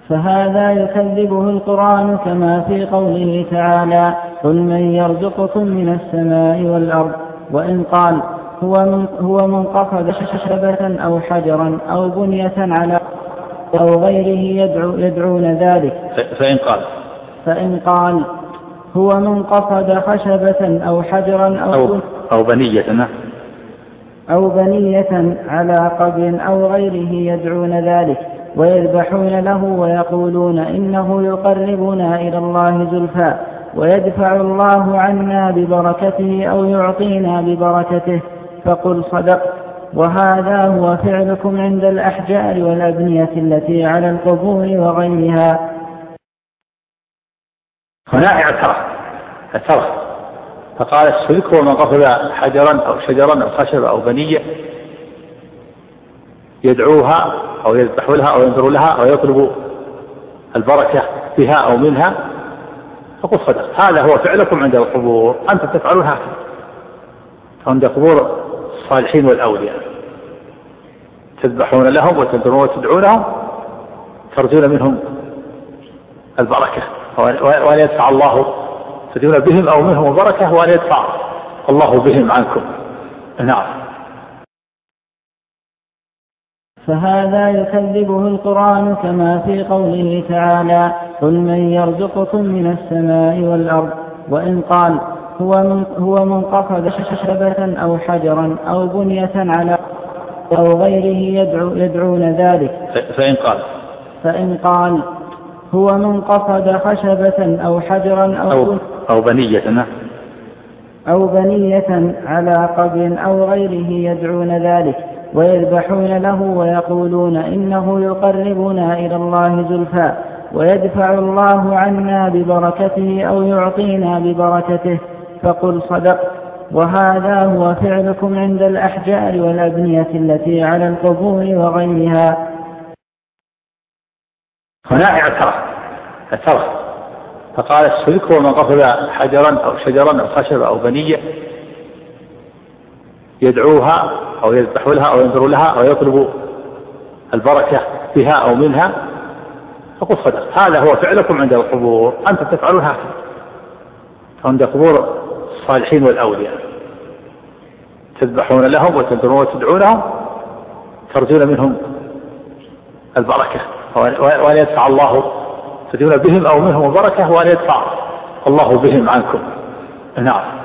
فهذا يكذبه القرآن كما في قوله تعالى: قل من يرزقكم من السماء والأرض. وإن قال هو من قصد شجرة أو حجرا أو بنية على أو غيره يدعون ذلك. فإن قال هو من قصد خشبة أو حجرا أو بنية على قبر أو غيره يدعون ذلك ويذبحون له ويقولون إنه يقربنا إلى الله زلفى ويدفع الله عنا ببركته أو يعطينا ببركته، فقل صدق، وهذا هو فعلكم عند الأحجار والأبنية التي على القبور وغيرها. هنا اعترف فقال الشرك هو من قصد حجرا أو شجرا أو خشب أو بنية يدعوها أو يذبح لها أو ينذر لها أو يطلب البركة بها أو منها، فقل صدق، هذا هو فعلكم عند القبور، أنتم تفعلون هكذا عند قبور الصالحين والأولياء، تذبحون لهم وتنذرون وتدعونهم ترجون منهم البركة وأن يدفع الله، تدعون بهم أو منهم البركة وأن يدفع الله بهم عنكم. نعم. فهذا يكذبه القرآن كما في قوله تعالى: قل من يرزقكم من السماء والأرض. وإن قال هو من قصد شجرة أو حجرا أو بنية على أو غيره يدعون ذلك. فإن قال هو من قصد خشبة أو حجرا أو بنية على قبر أو غيره يدعون ذلك ويذبحون له ويقولون إنه يقربنا إلى الله زلفى ويدفع الله عنا ببركته أو يعطينا ببركته، فقل صدق، وهذا هو فعلكم عند الأحجار والأبنية التي على القبور وغيرها. هنا اعترف فقال الشرك هو من قصد حجرا أو شجرا أو خشب أو بنية يدعوها أو يذبح لها أو ينذر لها أو يطلب البركة بها أو منها، فقل صدق، هذا هو فعلكم عند القبور، أنتم تفعلون هكذا عند قبور الصالحين والأولياء، تذبحون لهم وتنذرون وتدعونهم ترجون منهم البركة وأن يدفع الله، تدعون بهم أو منهم البركة وأن يدفع الله بهم عنكم. نعم.